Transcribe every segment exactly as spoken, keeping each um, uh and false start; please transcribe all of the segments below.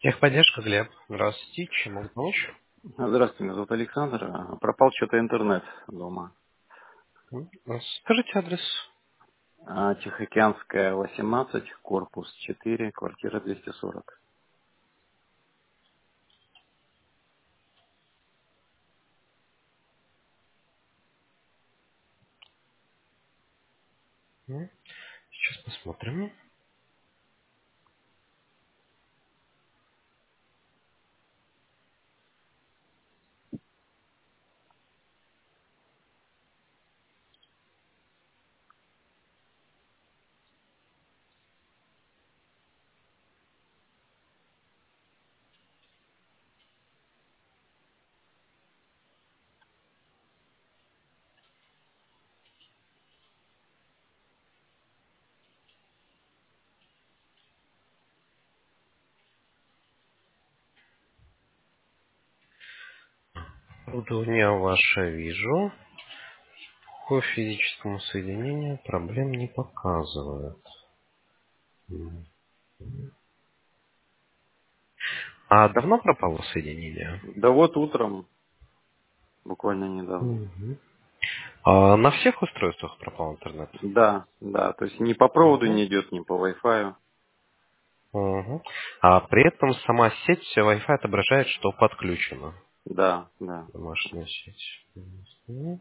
Техподдержка, Глеб. Здравствуйте. Чем могу помочь? Здравствуйте, меня зовут Александр. А, Пропал что-то интернет дома. М, а Скажите адрес. А, Тихоокеанская, восемнадцать, корпус четыре, квартира двести сорок. М, Сейчас посмотрим. Оборудование ваше вижу. По физическому соединению проблем не показывает. М. А давно пропало соединение? Да вот утром, буквально недавно. Мгм. А на всех устройствах пропал интернет? Да, да, то есть ни по проводу Мгм. не идет, ни по Wi-Fi. Мгм. А при этом сама сеть Wi-Fi отображает, что подключена. Да, да. Домашняя сеть. Мгм.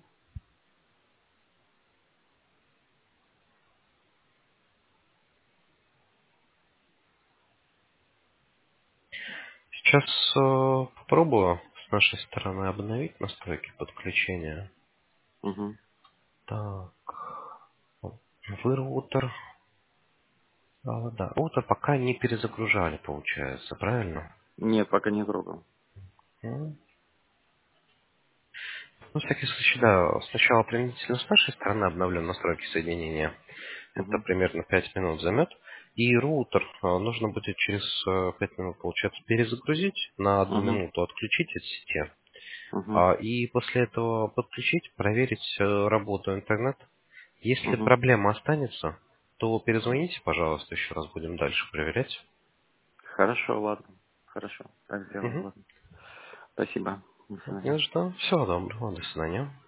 Сейчас э, попробую с нашей стороны обновить настройки подключения. Угу. Так, вы роутер. А, да, роутер пока не перезагружали, получается, правильно? Нет, пока не трогал. М. Ну, в всякий случай, да, сначала применительно с нашей стороны обновлен настройки соединения. Это Угу. примерно пять минут займет. И роутер э, нужно будет через э, пять минут, получается, перезагрузить, на одну Угу. минуту отключить от сети. Угу. А, И после этого подключить, проверить э, работу интернета. Если Угу. проблема останется, то перезвоните, пожалуйста, еще раз будем дальше проверять. Хорошо, ладно. Хорошо, так сделаем, Угу. ладно. Спасибо. До свидания. Не за что. Всего доброго. До свидания.